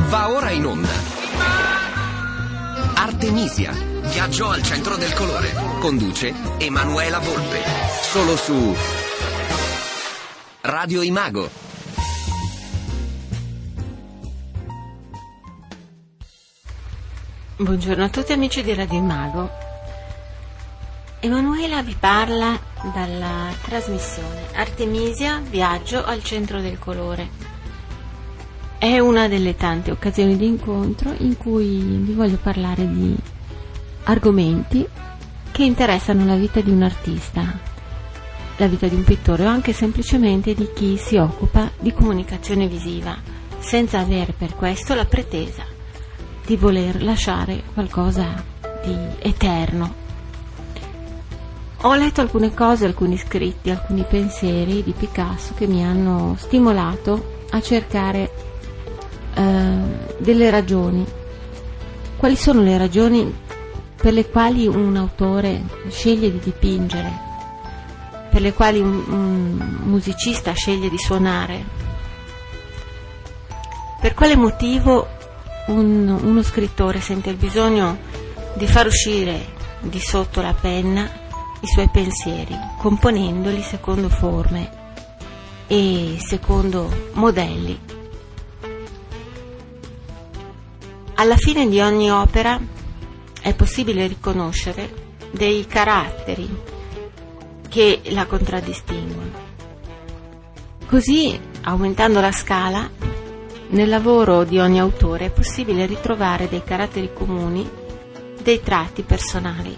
Va ora in onda Artemisia, viaggio al centro del colore. Conduce Emanuela Volpe. Solo su Radio Imago. Buongiorno a tutti amici di Radio Imago. Emanuela vi parla dalla trasmissione Artemisia, viaggio al centro del colore. È una delle tante occasioni di incontro in cui vi voglio parlare di argomenti che interessano la vita di un artista, la vita di un pittore o anche semplicemente di chi si occupa di comunicazione visiva, senza avere per questo la pretesa di voler lasciare qualcosa di eterno. Ho letto alcune cose, alcuni scritti, alcuni pensieri di Picasso che mi hanno stimolato a cercare delle ragioni. Quali sono le ragioni per le quali un autore sceglie di dipingere, per le quali un musicista sceglie di suonare? Per quale motivo uno scrittore sente il bisogno di far uscire di sotto la penna i suoi pensieri, componendoli secondo forme e secondo modelli? Alla fine di ogni opera è possibile riconoscere dei caratteri che la contraddistinguono. Così, aumentando la scala, nel lavoro di ogni autore è possibile ritrovare dei caratteri comuni, dei tratti personali.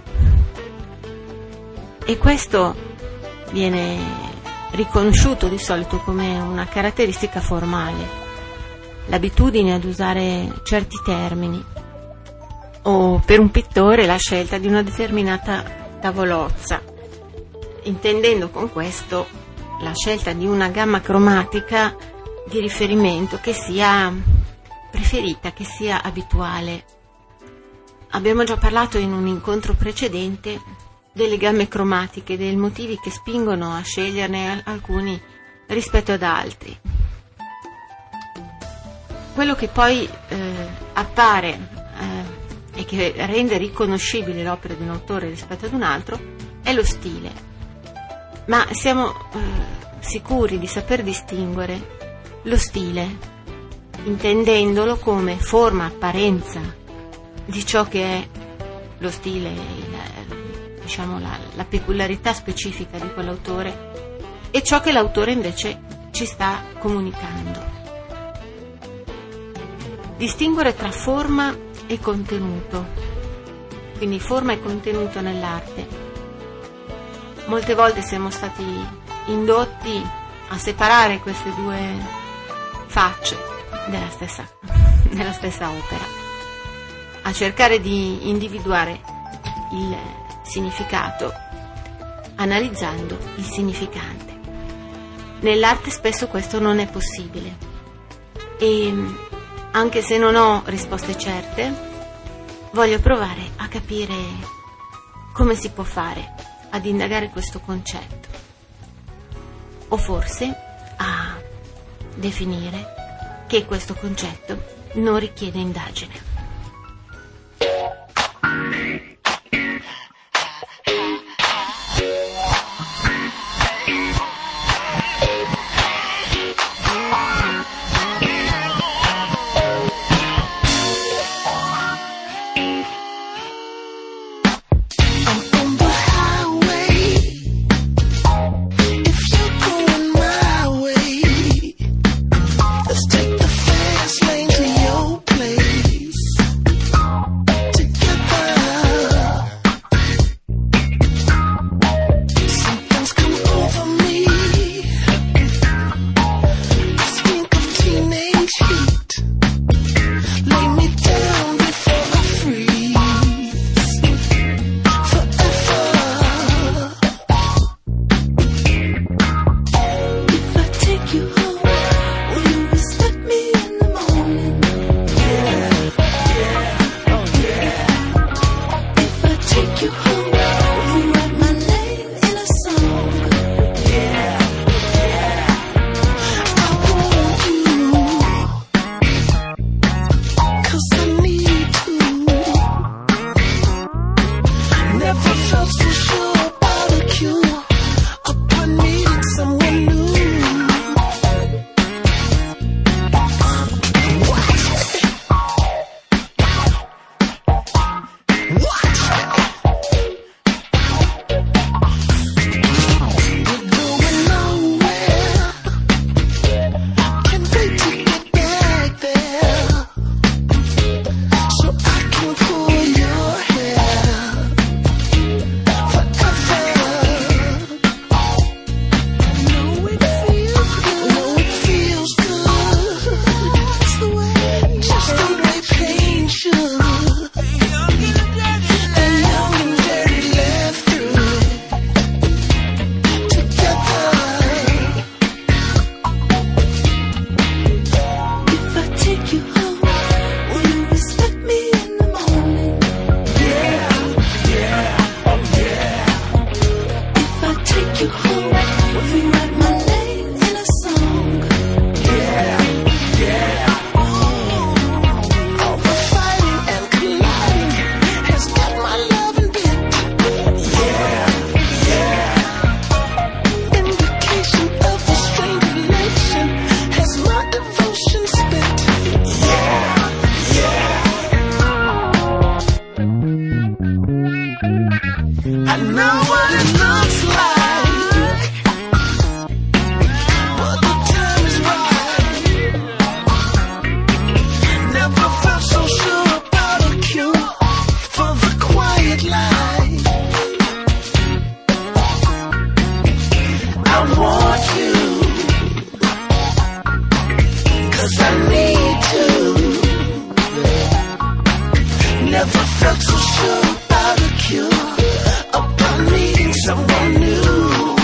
E questo viene riconosciuto di solito come una caratteristica formale, l'abitudine ad usare certi termini, o per un pittore la scelta di una determinata tavolozza, intendendo con questo la scelta di una gamma cromatica di riferimento che sia preferita, che sia abituale. Abbiamo già parlato in un incontro precedente delle gamme cromatiche, dei motivi che spingono a sceglierne alcuni rispetto ad altri. Quello che poi appare e che rende riconoscibile l'opera di un autore rispetto ad un altro è lo stile. Ma siamo sicuri di saper distinguere lo stile, intendendolo come forma, apparenza di ciò che è lo stile, la peculiarità specifica di quell'autore, e ciò che l'autore invece ci sta comunicando. Distinguere tra forma e contenuto, quindi forma e contenuto nell'arte. Molte volte siamo stati indotti a separare queste due facce della stessa opera, a cercare di individuare il significato analizzando il significante. Nell'arte spesso questo non è possibile e anche se non ho risposte certe, voglio provare a capire come si può fare ad indagare questo concetto, o forse a definire che questo concetto non richiede indagine. Let's take the fast lane to your place. 'cause I need to. Never felt so sure about a cure, about needing someone new.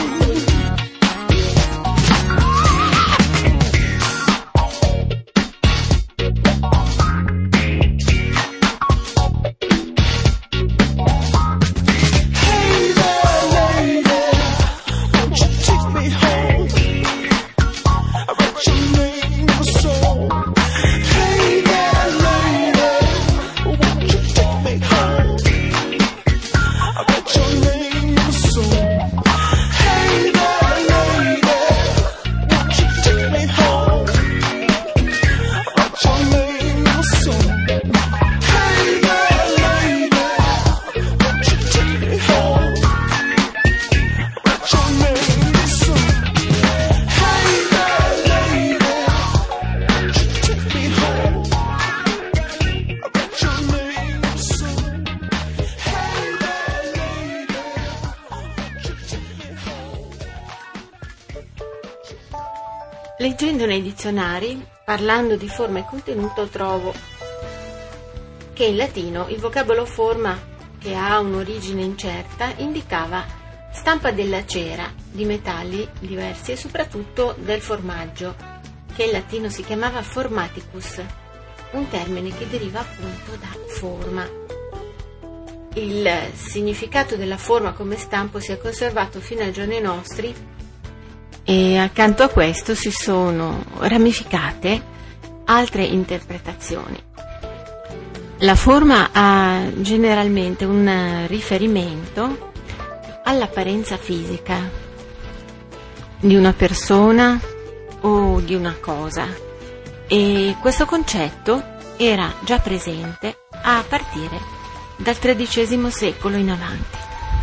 Leggendo nei dizionari, parlando di forma e contenuto, trovo che in latino il vocabolo forma, che ha un'origine incerta, indicava stampa della cera, di metalli diversi e soprattutto del formaggio, che in latino si chiamava formaticus, un termine che deriva appunto da forma. Il significato della forma come stampo si è conservato fino ai giorni nostri e accanto a questo si sono ramificate altre interpretazioni. La forma ha generalmente un riferimento all'apparenza fisica di una persona o di una cosa, e questo concetto era già presente a partire dal XIII secolo in avanti.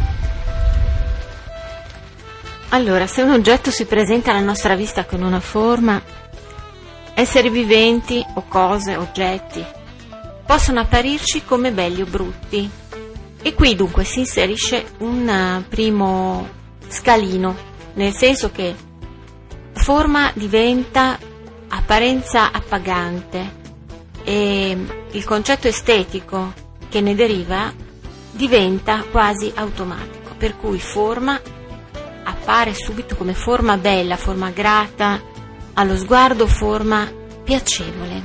Allora, se un oggetto si presenta alla nostra vista con una forma, esseri viventi o cose, oggetti, possono apparirci come belli o brutti. E qui dunque si inserisce un primo scalino, nel senso che forma diventa apparenza appagante e il concetto estetico che ne deriva diventa quasi automatico, per cui forma appare subito come forma bella, forma grata allo sguardo, forma piacevole.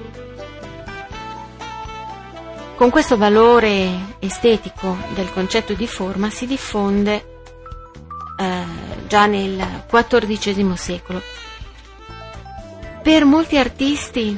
Con questo valore estetico del concetto di forma si diffonde già nel XIV secolo. Per molti artisti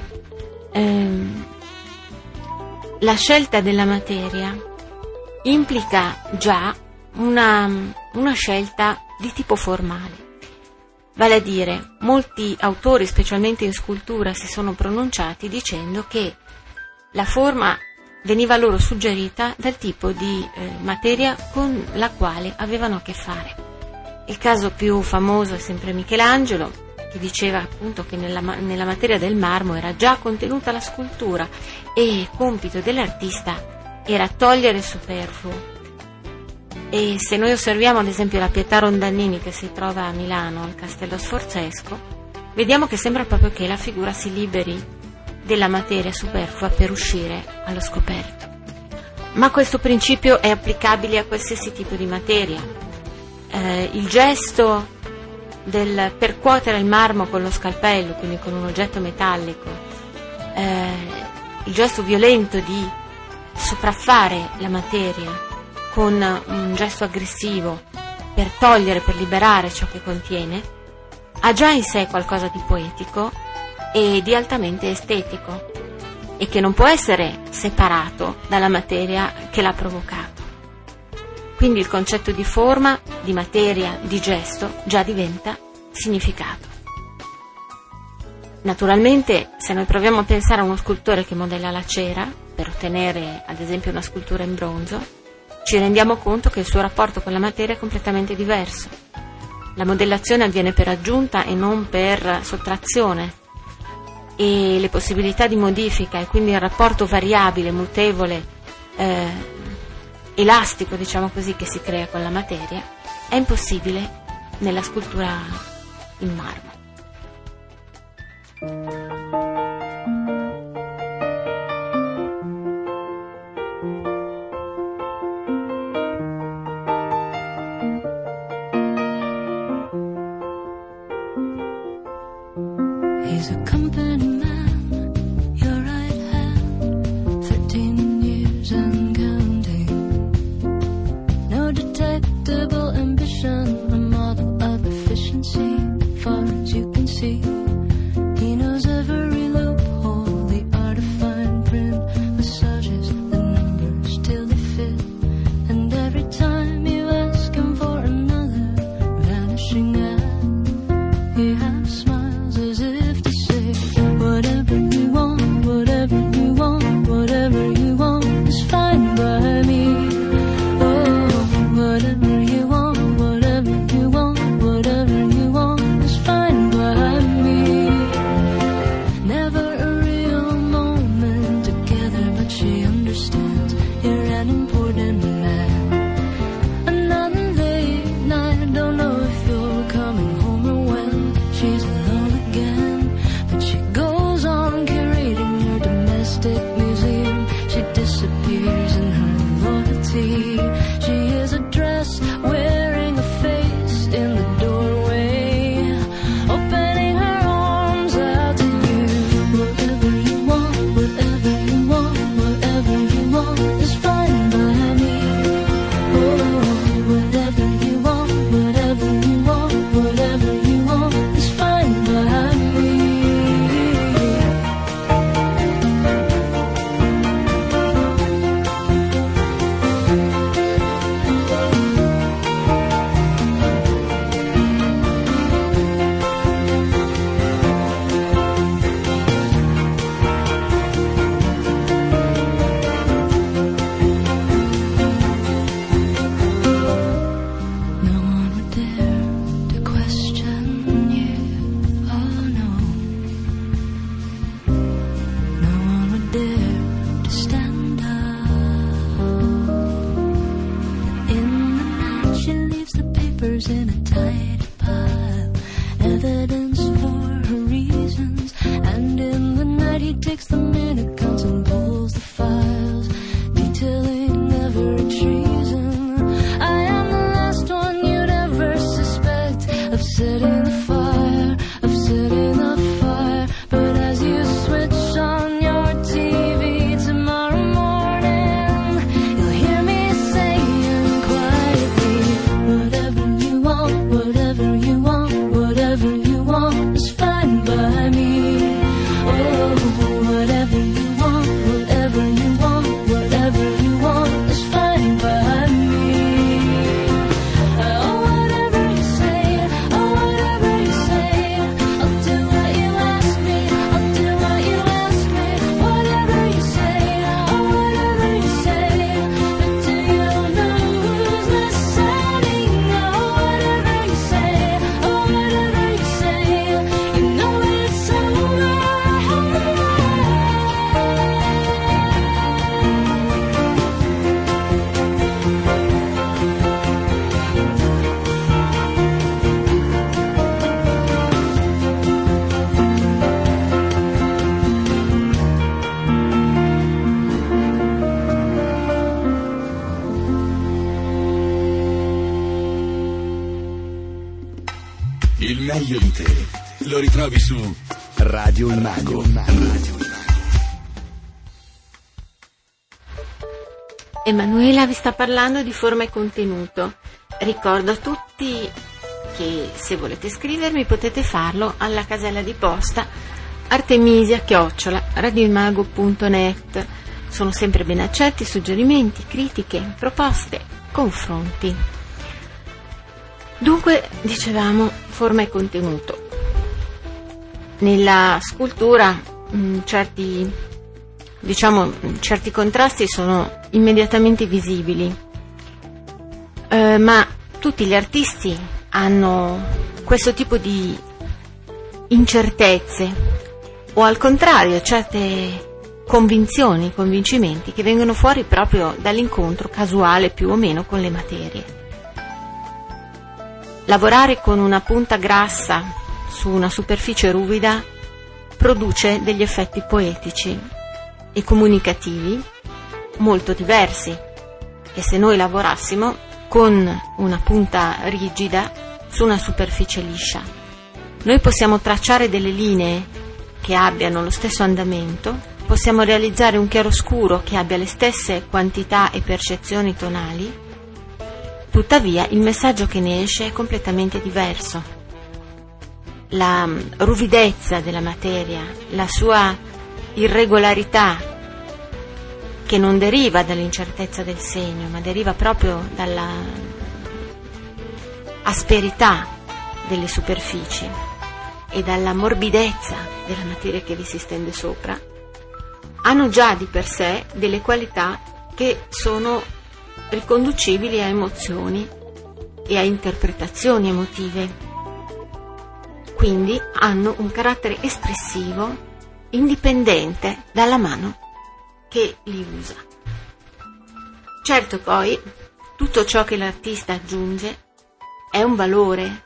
la scelta della materia implica già una scelta di tipo formale. Vale a dire, molti autori, specialmente in scultura, si sono pronunciati dicendo che la forma veniva loro suggerita dal tipo di materia con la quale avevano a che fare. Il caso più famoso è sempre Michelangelo, che diceva appunto che nella materia del marmo era già contenuta la scultura e compito dell'artista era togliere il superfluo. E se noi osserviamo ad esempio la Pietà Rondanini che si trova a Milano al Castello Sforzesco, vediamo che sembra proprio che la figura si liberi della materia superflua per uscire allo scoperto. Ma questo principio è applicabile a qualsiasi tipo di materia. Il gesto del percuotere il marmo con lo scalpello, quindi con un oggetto metallico, il gesto violento di sopraffare la materia con un gesto aggressivo per togliere, per liberare ciò che contiene, ha già in sé qualcosa di poetico e di altamente estetico e che non può essere separato dalla materia che l'ha provocato. Quindi il concetto di forma, di materia, di gesto già diventa significato. Naturalmente, se noi proviamo a pensare a uno scultore che modella la cera per ottenere ad esempio una scultura in bronzo, ci rendiamo conto che il suo rapporto con la materia è completamente diverso. La modellazione avviene per aggiunta e non per sottrazione, e le possibilità di modifica e quindi il rapporto variabile, mutevole, elastico, diciamo così, che si crea con la materia è impossibile nella scultura in marmo. Il meglio di te lo ritrovi su Radio Il Mago. Emanuela vi sta parlando di forma e contenuto. Ricordo a tutti che se volete scrivermi potete farlo alla casella di posta artemisia@radioilmago.net. Sono sempre ben accetti suggerimenti, critiche, proposte, confronti. Dunque, dicevamo, forma e contenuto. Nella scultura certi contrasti sono immediatamente visibili, ma tutti gli artisti hanno questo tipo di incertezze o al contrario certe convincimenti che vengono fuori proprio dall'incontro casuale più o meno con le materie. Lavorare con una punta grassa su una superficie ruvida produce degli effetti poetici e comunicativi molto diversi che se noi lavorassimo con una punta rigida su una superficie liscia. Noi possiamo tracciare delle linee che abbiano lo stesso andamento, possiamo realizzare un chiaroscuro che abbia le stesse quantità e percezioni tonali, tuttavia il messaggio che ne esce è completamente diverso. La ruvidezza della materia, la sua irregolarità, che non deriva dall'incertezza del segno, ma deriva proprio dalla asperità delle superfici e dalla morbidezza della materia che vi si stende sopra, hanno già di per sé delle qualità che sono riconducibili a emozioni e a interpretazioni emotive. Quindi hanno un carattere espressivo indipendente dalla mano che li usa. Certo, poi tutto ciò che l'artista aggiunge è un valore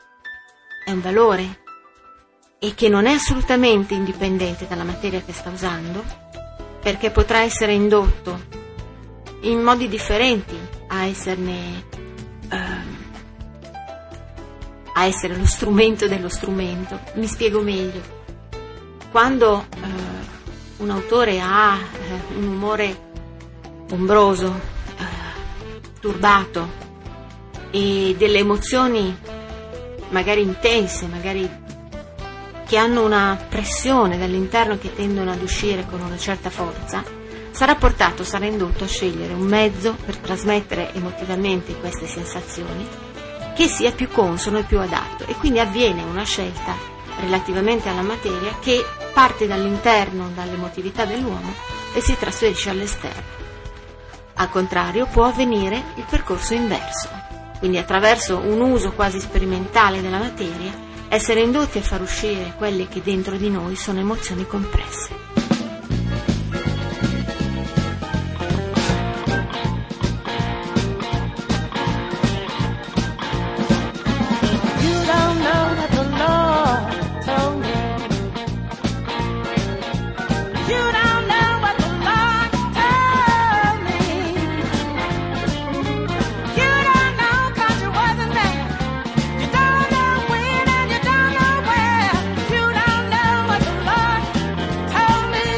e che non è assolutamente indipendente dalla materia che sta usando, perché potrà essere indotto in modi differenti a essere lo strumento dello strumento. Mi spiego meglio. Quando un autore ha un umore ombroso, turbato e delle emozioni magari intense, magari che hanno una pressione dall'interno che tendono ad uscire con una certa forza, sarà indotto a scegliere un mezzo per trasmettere emotivamente queste sensazioni che sia più consono e più adatto, e quindi avviene una scelta relativamente alla materia che parte dall'interno, dall'emotività dell'uomo, e si trasferisce all'esterno. Al contrario, può avvenire il percorso inverso, quindi attraverso un uso quasi sperimentale della materia essere indotti a far uscire quelle che dentro di noi sono emozioni compresse. Tell me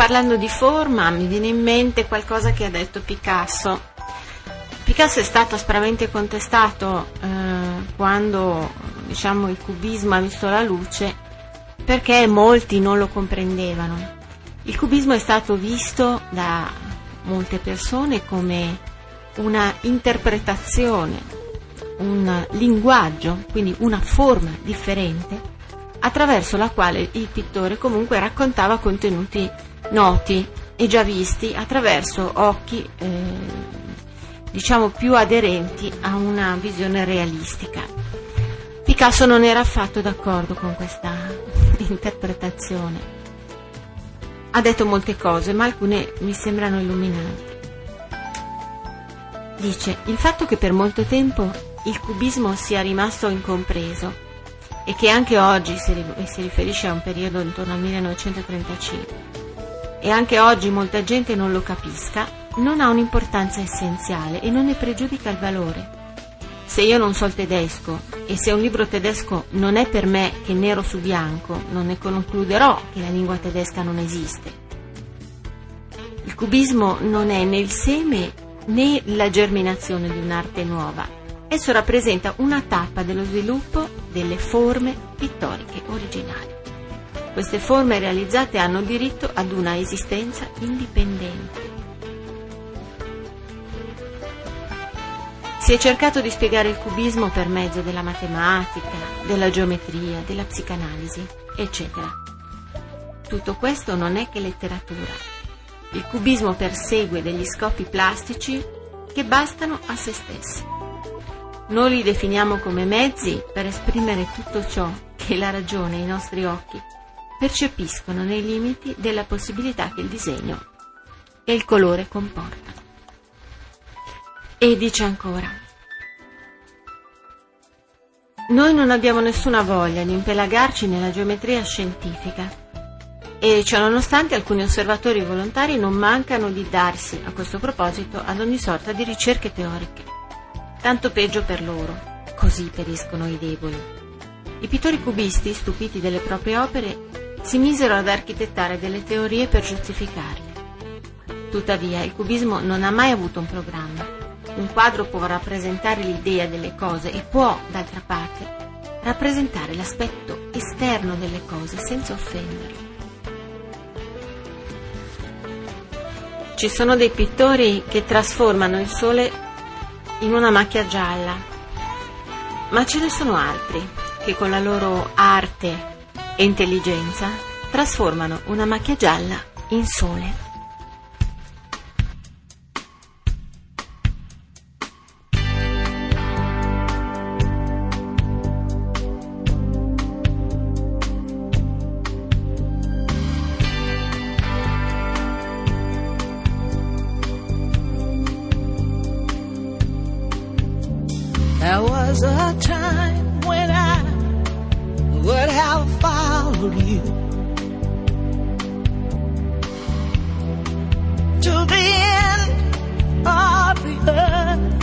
parlando di forma mi viene in mente qualcosa che ha detto Picasso. Picasso è stato aspramente contestato quando, diciamo, il cubismo ha visto la luce, perché molti non lo comprendevano. Il cubismo è stato visto da molte persone come una interpretazione, un linguaggio, quindi una forma differente, attraverso la quale il pittore comunque raccontava contenuti noti e già visti attraverso occhi diciamo più aderenti a una visione realistica. Picasso non era affatto d'accordo con questa interpretazione. Ha detto molte cose, ma alcune mi sembrano illuminanti. Dice: il fatto che per molto tempo il cubismo sia rimasto incompreso e che anche oggi si riferisce a un periodo intorno al 1935 e anche oggi molta gente non lo capisca, non ha un'importanza essenziale e non ne pregiudica il valore. Se io non so il tedesco e se un libro tedesco non è per me che nero su bianco, non ne concluderò che la lingua tedesca non esiste. Il cubismo non è né il seme né la germinazione di un'arte nuova. Esso rappresenta una tappa dello sviluppo delle forme pittoriche originali. Queste forme realizzate hanno diritto ad una esistenza indipendente. Si è cercato di spiegare il cubismo per mezzo della matematica, della geometria, della psicanalisi, eccetera. Tutto questo non è che letteratura. Il cubismo persegue degli scopi plastici che bastano a se stessi. Noi li definiamo come mezzi per esprimere tutto ciò che la ragione e i nostri occhi percepiscono nei limiti della possibilità che il disegno e il colore comportano. E dice ancora: noi non abbiamo nessuna voglia di impelagarci nella geometria scientifica e ciononostante alcuni osservatori volontari non mancano di darsi a questo proposito ad ogni sorta di ricerche teoriche. Tanto peggio per loro, così periscono i deboli. I pittori cubisti, stupiti delle proprie opere, si misero ad architettare delle teorie per giustificarle. Tuttavia, il cubismo non ha mai avuto un programma. Un quadro può rappresentare l'idea delle cose e può, d'altra parte, rappresentare l'aspetto esterno delle cose senza offenderle. Ci sono dei pittori che trasformano il sole in una macchia gialla, ma ce ne sono altri che con la loro arte e intelligenza trasformano una macchia gialla in sole. There was a time when I would have followed you to the end of the earth.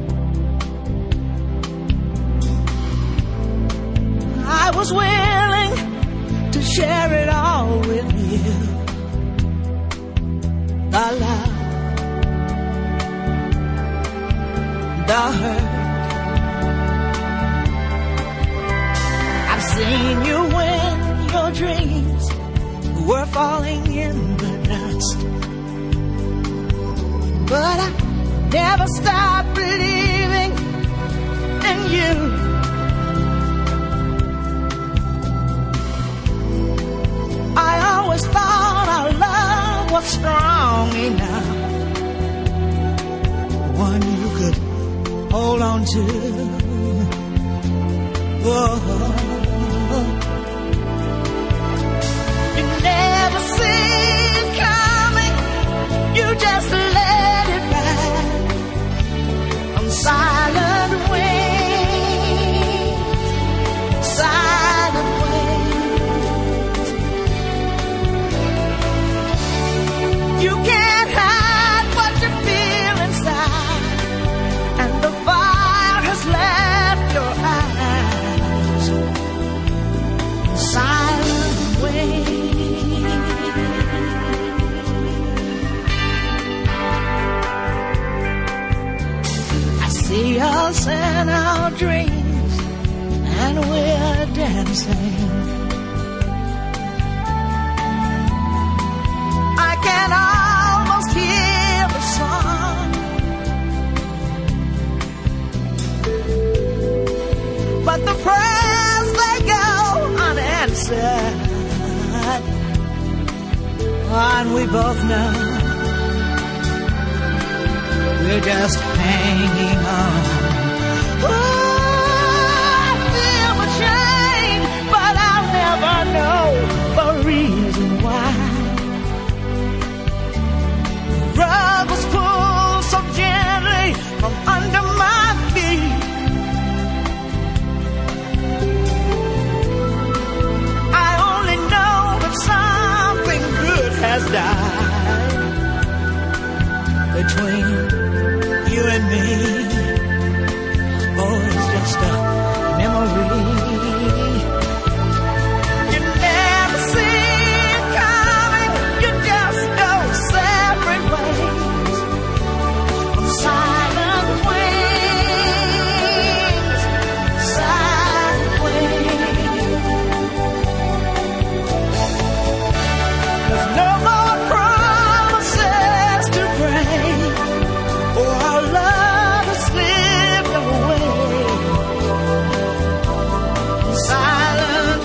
I was willing to share it all with you. The love, the hurt. I've seen you when your dreams were falling in the dust, but I never stopped believing in you. I always thought our love was strong enough, one you could hold on to. Oh. You never see it coming, you just let it ride on silent wings, silent wings. You can't hide what you feel inside, and the fire has left your eyes. see us in our dreams, and we're dancing. I can almost hear the song, but the prayers, they go unanswered, and we both know we're just hanging on. Oh, I feel the change, but I'll never know the reason why. The rug was pulled so gently from under my feet. I only know that something good has died between you and me. Oh, it's just a memory. You never see it coming, you just go separate ways. On silent wings, silent wings. There's no more promises to break. Oh, our love has slipped away. Silent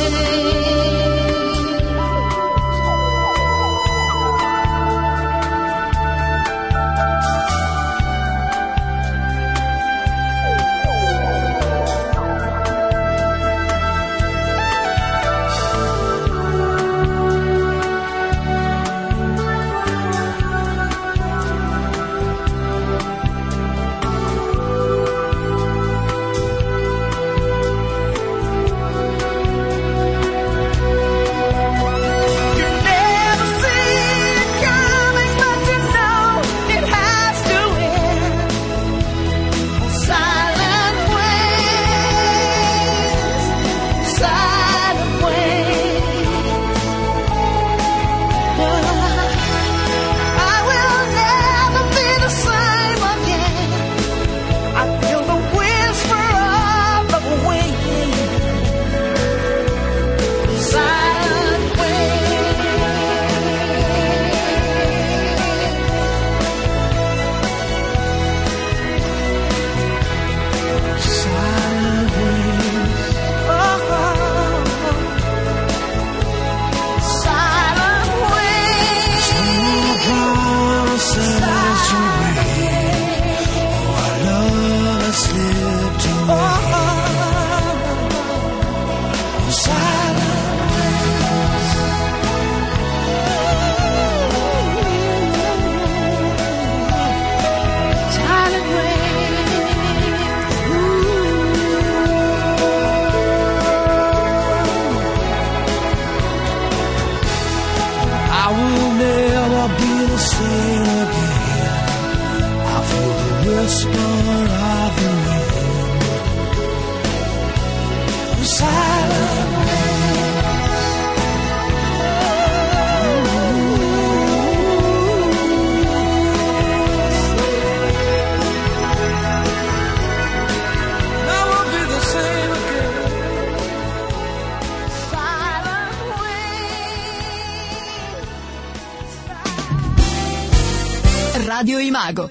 Radio Imago.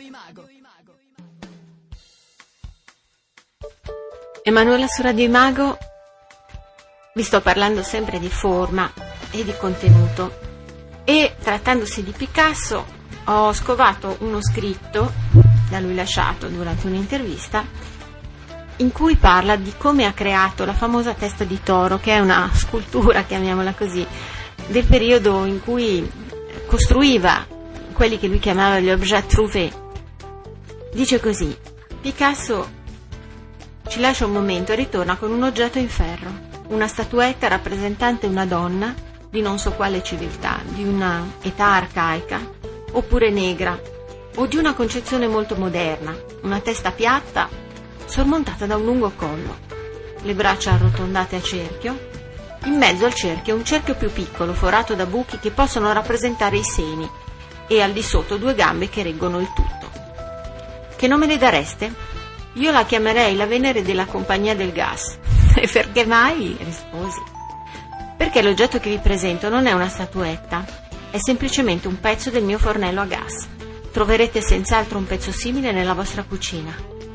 Emanuela su Radio Imago, vi sto parlando sempre di forma e di contenuto, e trattandosi di Picasso ho scovato uno scritto da lui lasciato durante un'intervista in cui parla di come ha creato la famosa testa di toro, che è una scultura, chiamiamola così, del periodo in cui costruiva quelli che lui chiamava gli objet trouvé. Dice così: Picasso ci lascia un momento e ritorna con un oggetto in ferro, una statuetta rappresentante una donna di non so quale civiltà, di una età arcaica, oppure negra, o di una concezione molto moderna, una testa piatta sormontata da un lungo collo, le braccia arrotondate a cerchio, in mezzo al cerchio un cerchio più piccolo forato da buchi che possono rappresentare i seni, e al di sotto 2 gambe che reggono il tutto. Che nome le dareste? Io la chiamerei la Venere della compagnia del gas. E perché mai? Risposi. Perché l'oggetto che vi presento non è una statuetta, è semplicemente un pezzo del mio fornello a gas. Troverete senz'altro un pezzo simile nella vostra cucina.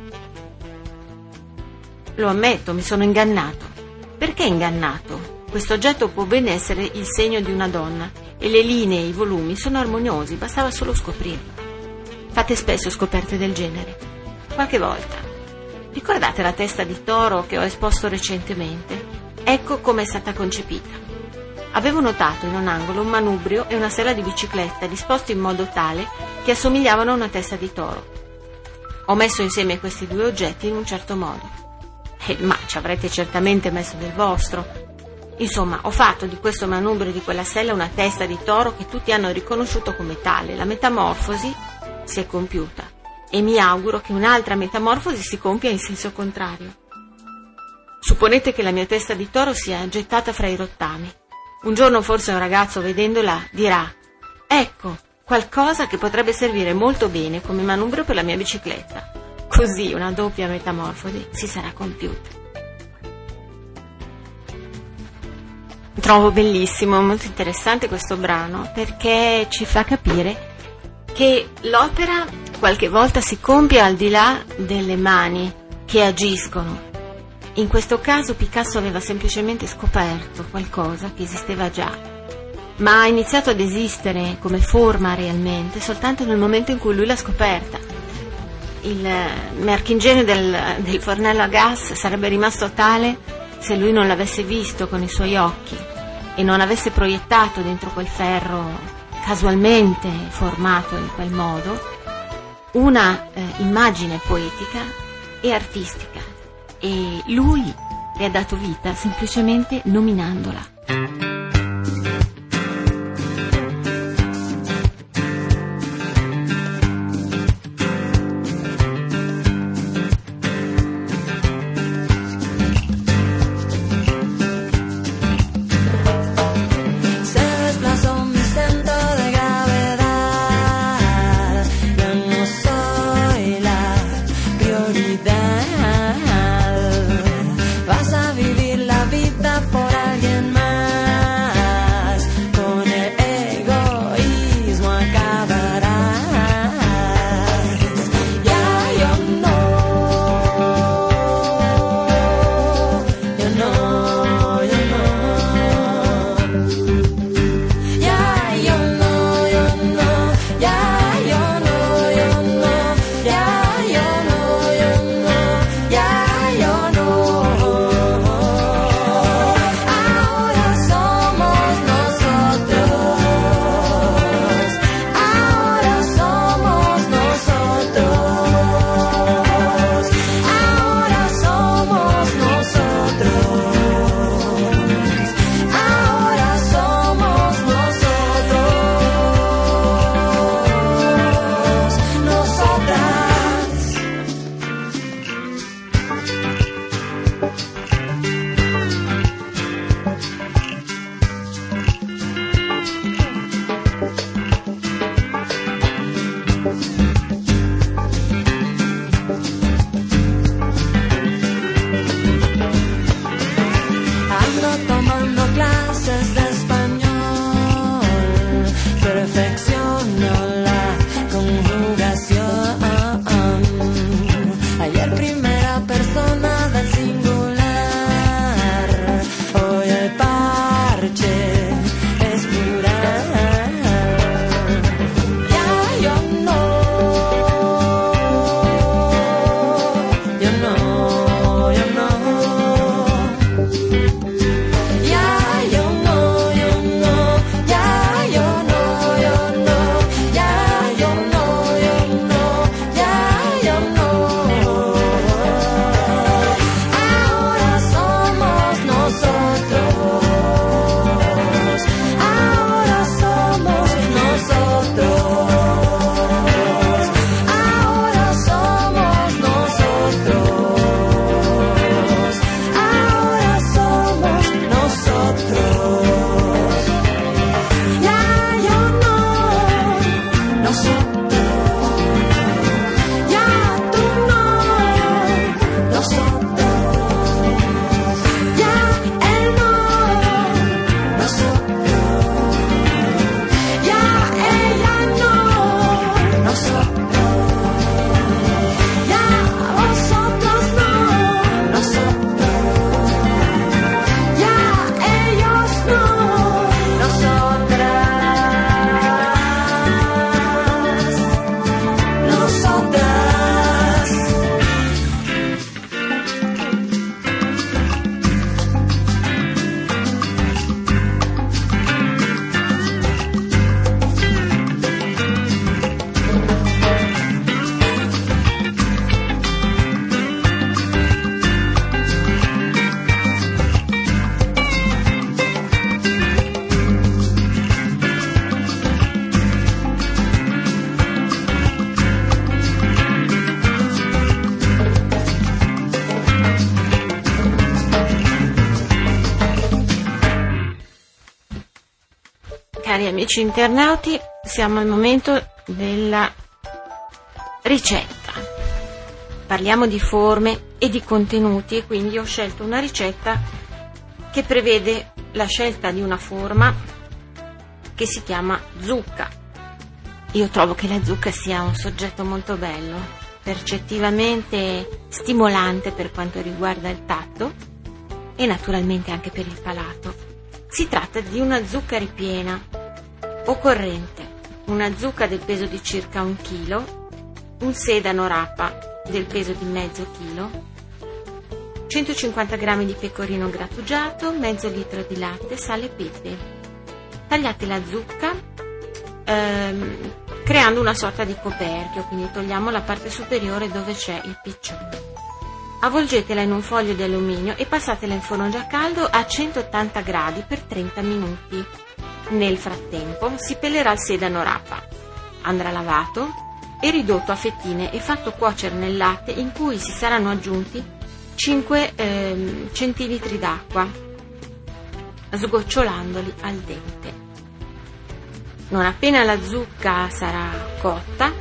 Lo ammetto, mi sono ingannato. Perché ingannato? Questo oggetto può ben essere il segno di una donna e le linee e i volumi sono armoniosi, bastava solo scoprirlo. Fate spesso scoperte del genere? Qualche volta. Ricordate la testa di toro che ho esposto recentemente? Ecco come è stata concepita. Avevo notato in un angolo un manubrio e una sella di bicicletta disposti in modo tale che assomigliavano a una testa di toro. Ho messo insieme questi due oggetti in un certo modo. Ma ci avrete certamente messo del vostro. Insomma, ho fatto di questo manubrio e di quella sella una testa di toro che tutti hanno riconosciuto come tale. La metamorfosi si è compiuta e mi auguro che un'altra metamorfosi si compia in senso contrario. Supponete che la mia testa di toro sia gettata fra i rottami. Un giorno forse un ragazzo vedendola dirà: ecco, qualcosa che potrebbe servire molto bene come manubrio per la mia bicicletta. Così una doppia metamorfosi si sarà compiuta. Trovo bellissimo, molto interessante questo brano, perché ci fa capire che l'opera qualche volta si compie al di là delle mani che agiscono. In questo caso Picasso aveva semplicemente scoperto qualcosa che esisteva già, ma ha iniziato ad esistere come forma realmente soltanto nel momento in cui lui l'ha scoperta. Il marchingegno del fornello a gas sarebbe rimasto tale se lui non l'avesse visto con i suoi occhi e non avesse proiettato dentro quel ferro casualmente formato in quel modo una immagine poetica e artistica, e lui le ha dato vita semplicemente nominandola. Vas a vivir la vida por alguien más. Cari amici internauti, siamo al momento della ricetta. Parliamo di forme e di contenuti e quindi ho scelto una ricetta che prevede la scelta di una forma che si chiama zucca. Io trovo che la zucca sia un soggetto molto bello, percettivamente stimolante per quanto riguarda il tatto e naturalmente anche per il palato. Si tratta di una zucca ripiena. Occorrente: una zucca del peso di circa 1 chilo, un sedano rapa del peso di mezzo chilo, 150 g di pecorino grattugiato, mezzo litro di latte, sale e pepe. Tagliate la zucca creando una sorta di coperchio, quindi togliamo la parte superiore dove c'è il piccione. Avvolgetela in un foglio di alluminio e passatela in forno già caldo a 180 gradi per 30 minuti. Nel frattempo si pelerà il sedano rapa, andrà lavato e ridotto a fettine e fatto cuocere nel latte in cui si saranno aggiunti 5 centilitri d'acqua, sgocciolandoli al dente. Non appena la zucca sarà cotta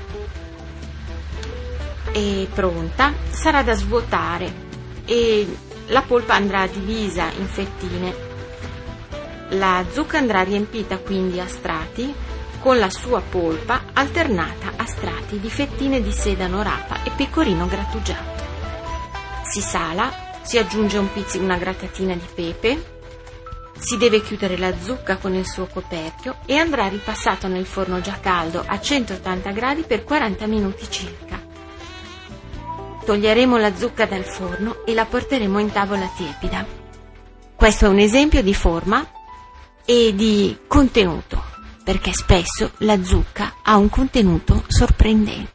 e pronta, sarà da svuotare e la polpa andrà divisa in fettine. La zucca andrà riempita quindi a strati con la sua polpa alternata a strati di fettine di sedano rapa e pecorino grattugiato. Si sala, si aggiunge una grattatina di pepe, si deve chiudere la zucca con il suo coperchio e andrà ripassato nel forno già caldo a 180 gradi per 40 minuti circa. Toglieremo la zucca dal forno e la porteremo in tavola tiepida. Questo è un esempio di forma e di contenuto, perché spesso la zucca ha un contenuto sorprendente.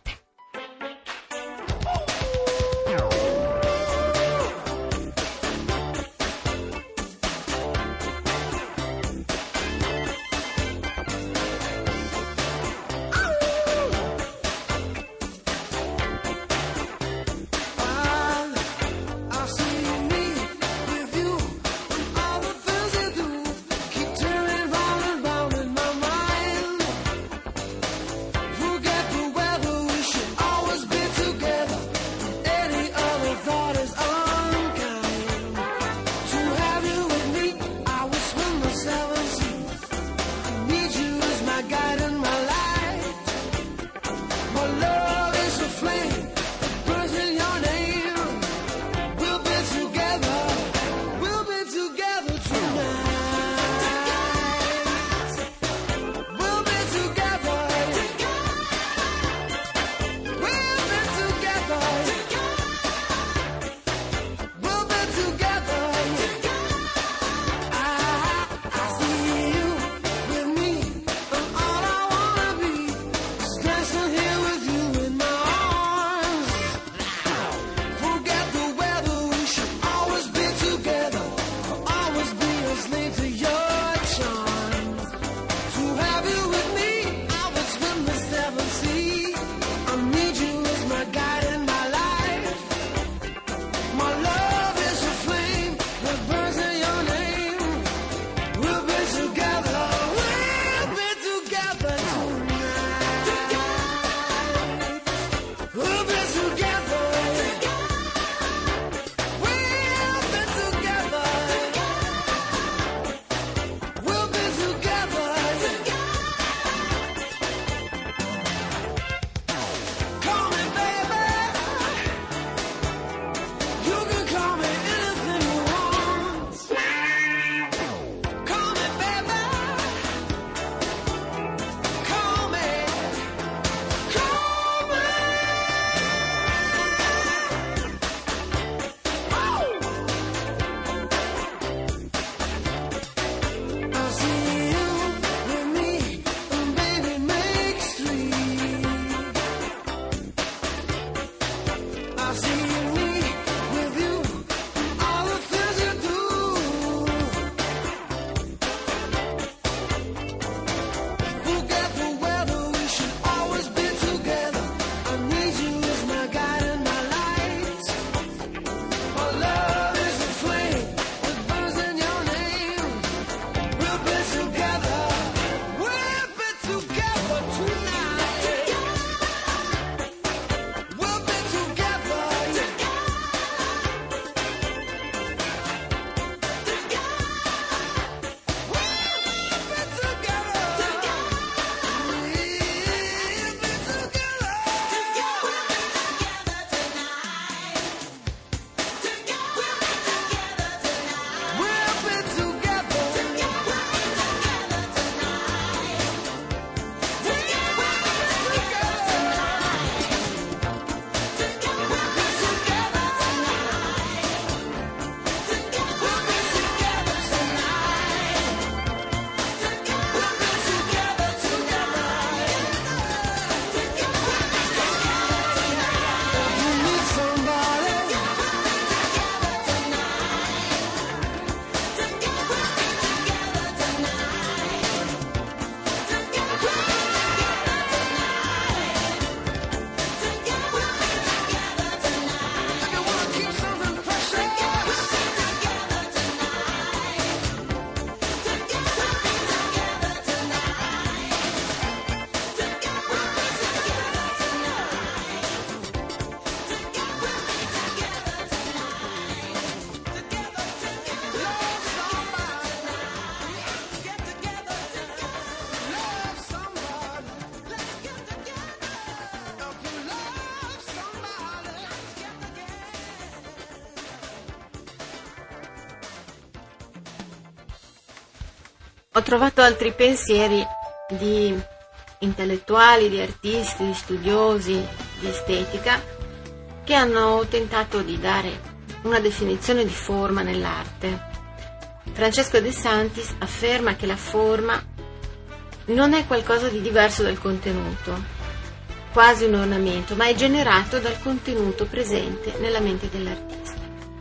Ho trovato altri pensieri di intellettuali, di artisti, di studiosi di estetica che hanno tentato di dare una definizione di forma nell'arte. Francesco De Santis afferma che la forma non è qualcosa di diverso dal contenuto, quasi un ornamento, ma è generato dal contenuto presente nella mente dell'artista.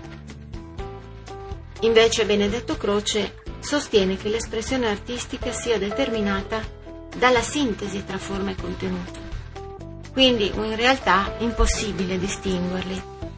Invece Benedetto Croce sostiene che l'espressione artistica sia determinata dalla sintesi tra forma e contenuto, quindi in realtà è impossibile distinguerli.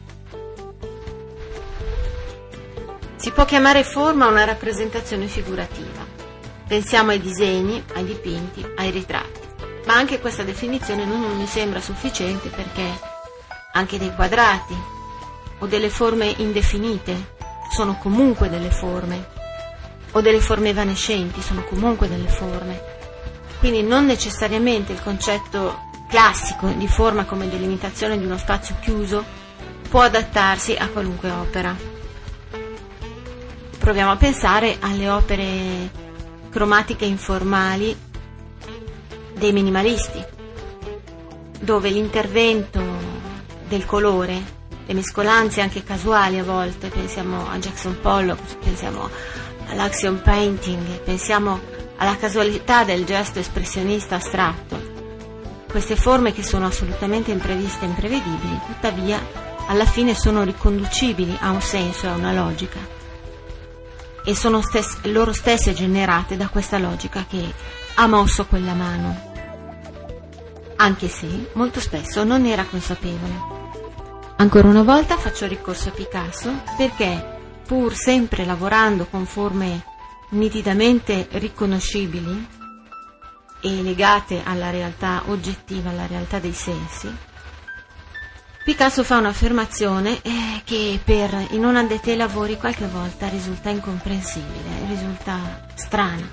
Si può chiamare forma una rappresentazione figurativa. Pensiamo ai disegni, ai dipinti, ai ritratti, ma anche questa definizione non mi sembra sufficiente, perché anche dei quadrati o delle forme indefinite sono comunque delle forme, o delle forme evanescenti sono comunque delle forme. Quindi non necessariamente il concetto classico di forma come delimitazione di uno spazio chiuso può adattarsi a qualunque opera. Proviamo a pensare alle opere cromatiche informali dei minimalisti, dove l'intervento del colore, le mescolanze anche casuali a volte, pensiamo a Jackson Pollock, pensiamo all'action painting, pensiamo alla casualità del gesto espressionista astratto. Queste forme che sono assolutamente impreviste e imprevedibili, tuttavia alla fine sono riconducibili a un senso e a una logica, e sono loro stesse generate da questa logica che ha mosso quella mano, anche se molto spesso non era consapevole. Ancora una volta faccio ricorso a Picasso, perché pur sempre lavorando con forme nitidamente riconoscibili e legate alla realtà oggettiva, alla realtà dei sensi, Picasso fa un'affermazione che per i non addetti ai lavori qualche volta risulta incomprensibile, risulta strana.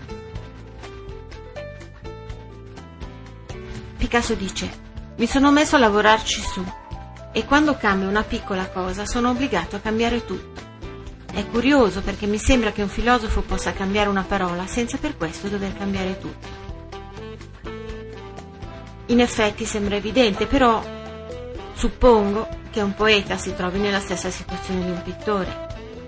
Picasso dice: mi sono messo a lavorarci su, e quando cambio una piccola cosa sono obbligato a cambiare tutto. È curioso, perché mi sembra che un filosofo possa cambiare una parola senza per questo dover cambiare tutto. In effetti sembra evidente, però suppongo che un poeta si trovi nella stessa situazione di un pittore.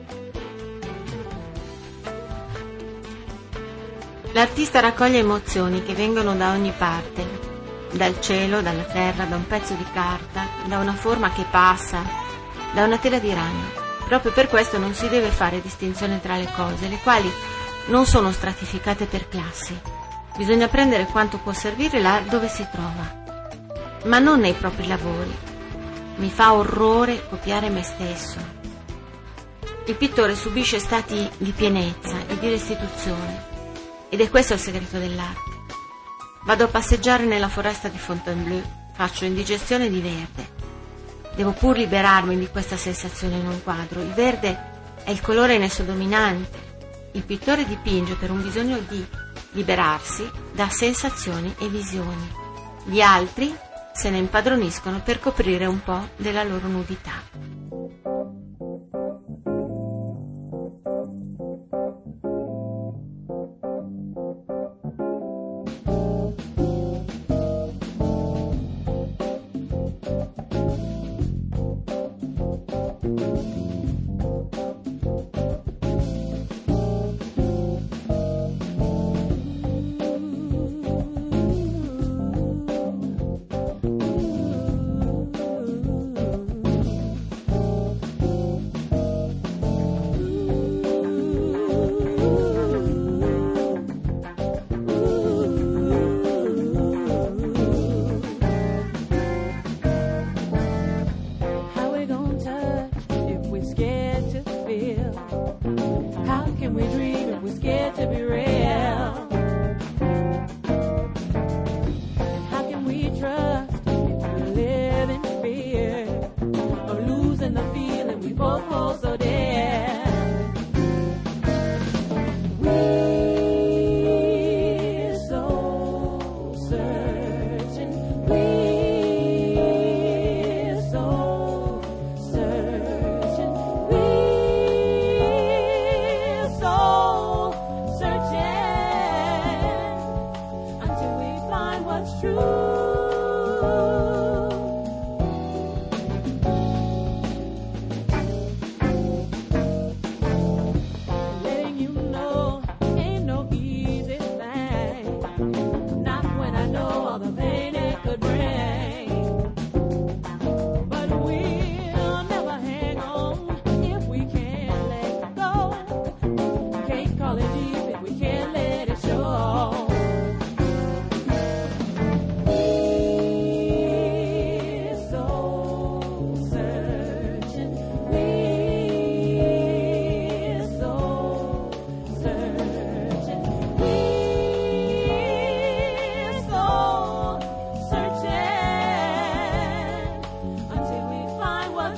L'artista raccoglie emozioni che vengono da ogni parte, dal cielo, dalla terra, da un pezzo di carta, da una forma che passa, da una tela di ragno. Proprio per questo non si deve fare distinzione tra le cose, le quali non sono stratificate per classi. Bisogna prendere quanto può servire là dove si trova, ma non nei propri lavori. Mi fa orrore copiare me stesso. Il pittore subisce stati di pienezza e di restituzione, ed è questo il segreto dell'arte. Vado a passeggiare nella foresta di Fontainebleau, faccio indigestione di verde. Devo pur liberarmi di questa sensazione in un quadro. Il verde è il colore in esso dominante. Il pittore dipinge per un bisogno di liberarsi da sensazioni e visioni. Gli altri se ne impadroniscono per coprire un po' della loro nudità.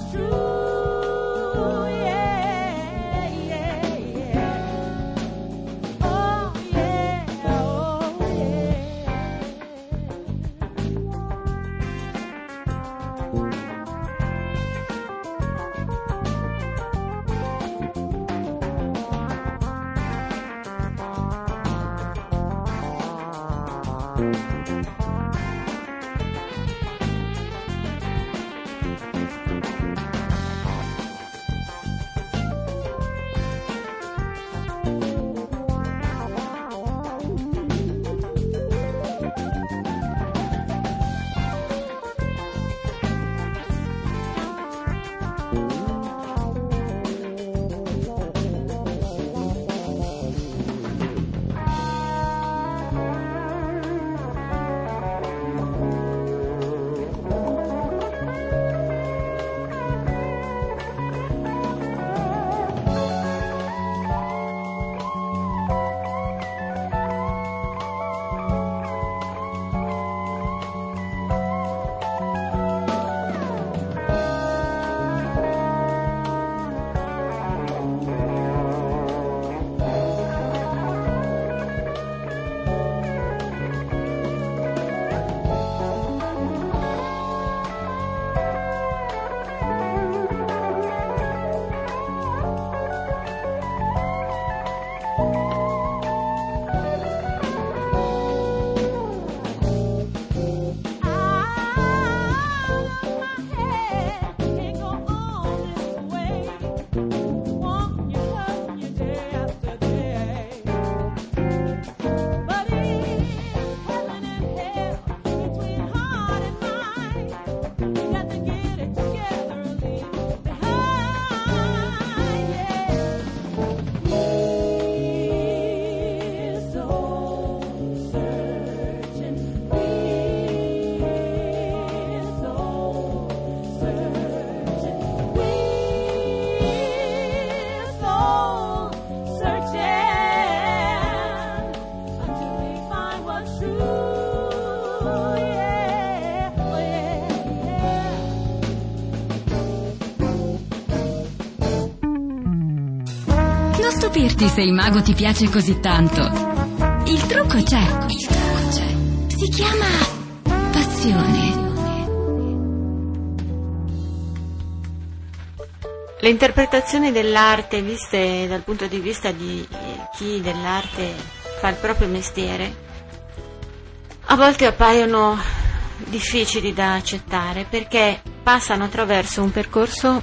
stupirti se il mago ti piace così tanto. Il trucco c'è. Si chiama passione. Le interpretazioni dell'arte viste dal punto di vista di chi dell'arte fa il proprio mestiere a volte appaiono difficili da accettare perché passano attraverso un percorso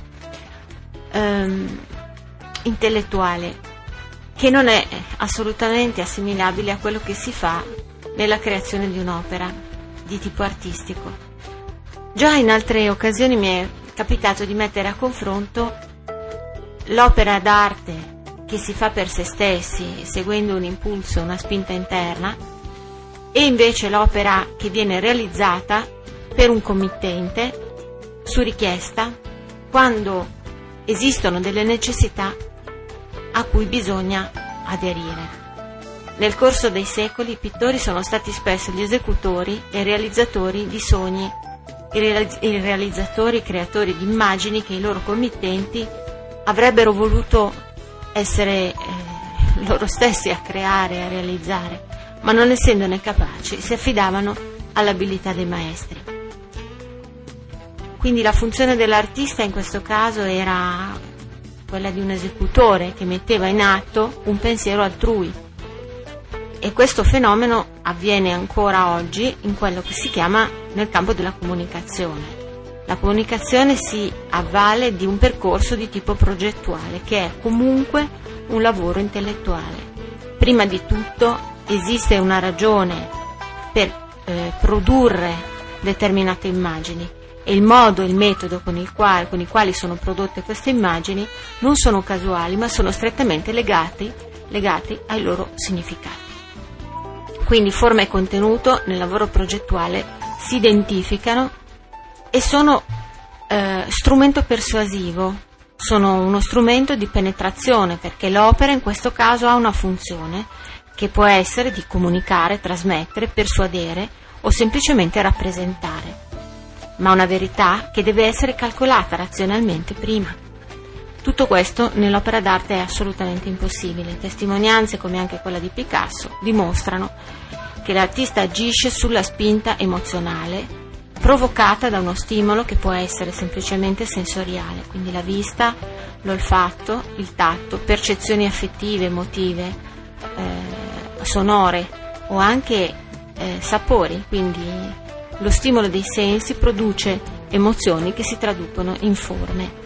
intellettuale che non è assolutamente assimilabile a quello che si fa nella creazione di un'opera di tipo artistico. Già in altre occasioni mi è capitato di mettere a confronto l'opera d'arte che si fa per se stessi, seguendo un impulso, una spinta interna, e invece l'opera che viene realizzata per un committente, su richiesta, quando esistono delle necessità a cui bisogna aderire. Nel corso dei secoli i pittori sono stati spesso gli esecutori e realizzatori di sogni, i realizzatori, i creatori di immagini che i loro committenti avrebbero voluto essere loro stessi a creare e a realizzare, ma non essendone capaci si affidavano all'abilità dei maestri. Quindi la funzione dell'artista in questo caso era quella di un esecutore che metteva in atto un pensiero altrui, e questo fenomeno avviene ancora oggi in quello che si chiama nel campo della comunicazione. La comunicazione si avvale di un percorso di tipo progettuale che è comunque un lavoro intellettuale. Prima di tutto esiste una ragione per produrre determinate immagini, e il modo e il metodo con i quali sono prodotte queste immagini non sono casuali, ma sono strettamente legati ai loro significati. Quindi forma e contenuto nel lavoro progettuale si identificano e sono strumento persuasivo, sono uno strumento di penetrazione, perché l'opera in questo caso ha una funzione che può essere di comunicare, trasmettere, persuadere o semplicemente rappresentare. ma una verità che deve essere calcolata razionalmente prima. Tutto questo nell'opera d'arte è assolutamente impossibile. Testimonianze come anche quella di Picasso dimostrano che l'artista agisce sulla spinta emozionale provocata da uno stimolo che può essere semplicemente sensoriale, quindi la vista, l'olfatto, il tatto, percezioni affettive, emotive, sonore o anche sapori, quindi lo stimolo dei sensi produce emozioni che si traducono in forme.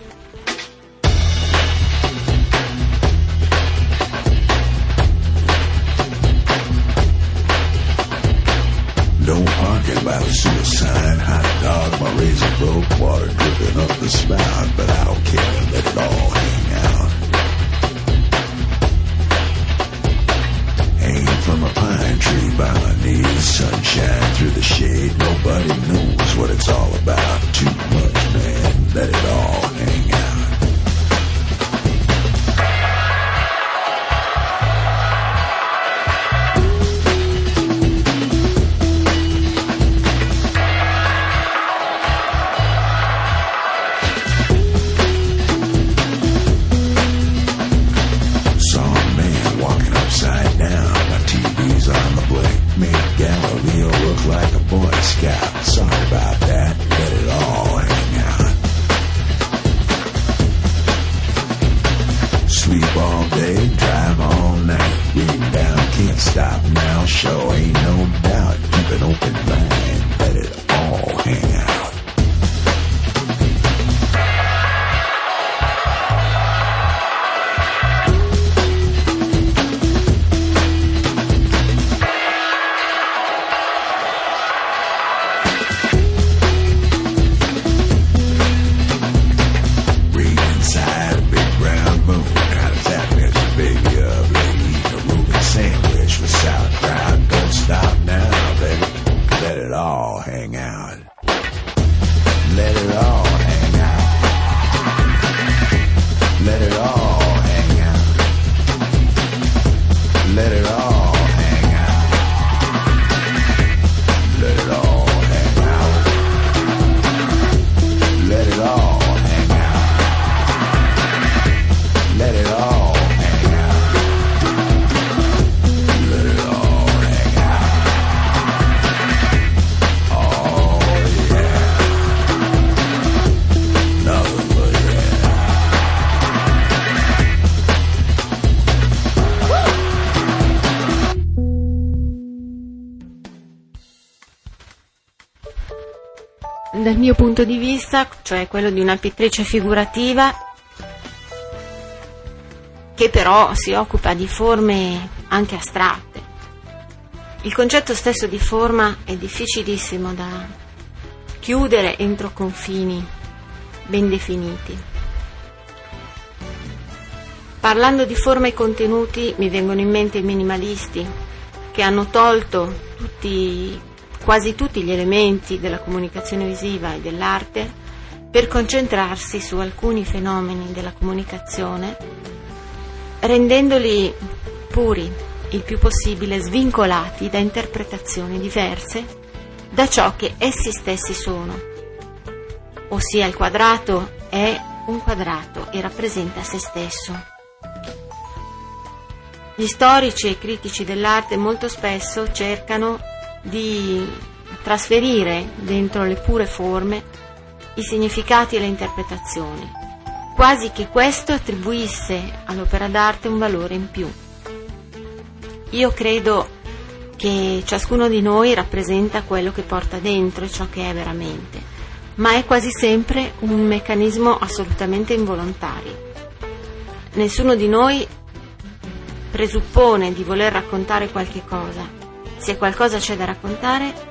Don't parking by the sewer sign. Hot dog, my razor broke, water dripping up the spout, but I don't care, let it all hang out. Hang from a pine tree by my knees, sunshine through the shade, nobody knows what it's all about. Too much, man, let it all hang out. On the blink, made Galileo look like a Boy Scout. Sorry about that, let it all hang out. Sleep all day, drive all night, read down, can't stop now, show ain't no doubt. Keep an open mind, let it all hang out. Dal mio punto di vista, cioè quello di una pittrice figurativa che però si occupa di forme anche astratte. Il concetto stesso di forma è difficilissimo da chiudere entro confini ben definiti. Parlando di forme e contenuti mi vengono in mente i minimalisti che hanno tolto quasi tutti gli elementi della comunicazione visiva e dell'arte per concentrarsi su alcuni fenomeni della comunicazione, rendendoli puri, il più possibile svincolati da interpretazioni diverse da ciò che essi stessi sono, ossia il quadrato è un quadrato e rappresenta se stesso. Gli storici e i critici dell'arte molto spesso cercano di trasferire dentro le pure forme i significati e le interpretazioni, quasi che questo attribuisse all'opera d'arte un valore in più. Io credo che ciascuno di noi rappresenta quello che porta dentro e ciò che è veramente, ma è quasi sempre un meccanismo assolutamente involontario. Nessuno di noi presuppone di voler raccontare qualche cosa. Se qualcosa c'è da raccontare,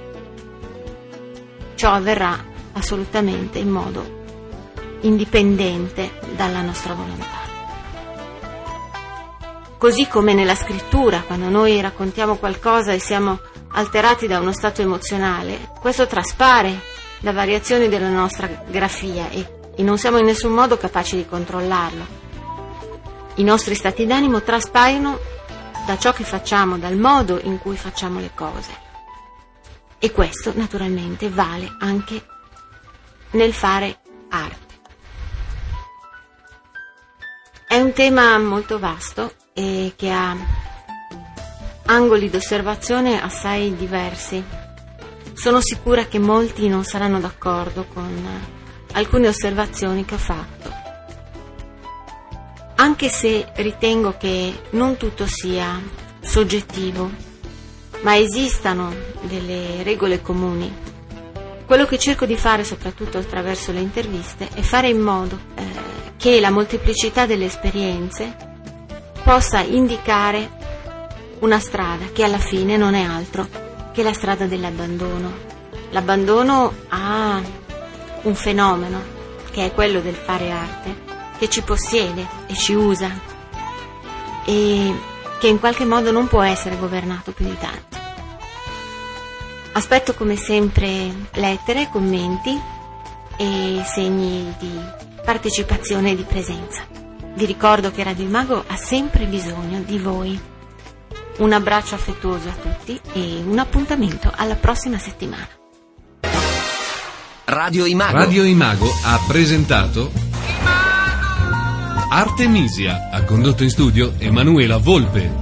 ciò avverrà assolutamente in modo indipendente dalla nostra volontà. Così come nella scrittura, quando noi raccontiamo qualcosa e siamo alterati da uno stato emozionale, questo traspare da variazioni della nostra grafia e non siamo in nessun modo capaci di controllarlo. I nostri stati d'animo traspaiono da ciò che facciamo, dal modo in cui facciamo le cose. E questo naturalmente vale anche nel fare arte. È un tema molto vasto e che ha angoli d'osservazione assai diversi. Sono sicura che molti non saranno d'accordo con alcune osservazioni che ho fatto, anche se ritengo che non tutto sia soggettivo, ma esistano delle regole comuni. Quello che cerco di fare, soprattutto attraverso le interviste, è fare in modo che la molteplicità delle esperienze possa indicare una strada che alla fine non è altro che la strada dell'abbandono. L'abbandono ha un fenomeno, che è quello del fare arte, che ci possiede e ci usa e che in qualche modo non può essere governato più di tanto. Aspetto come sempre lettere, commenti e segni di partecipazione e di presenza. Vi ricordo che Radio Imago ha sempre bisogno di voi. Un abbraccio affettuoso a tutti e un appuntamento alla prossima settimana. Radio Imago. Radio Imago ha presentato Artemisia. Ha condotto in studio Emanuela Volpe.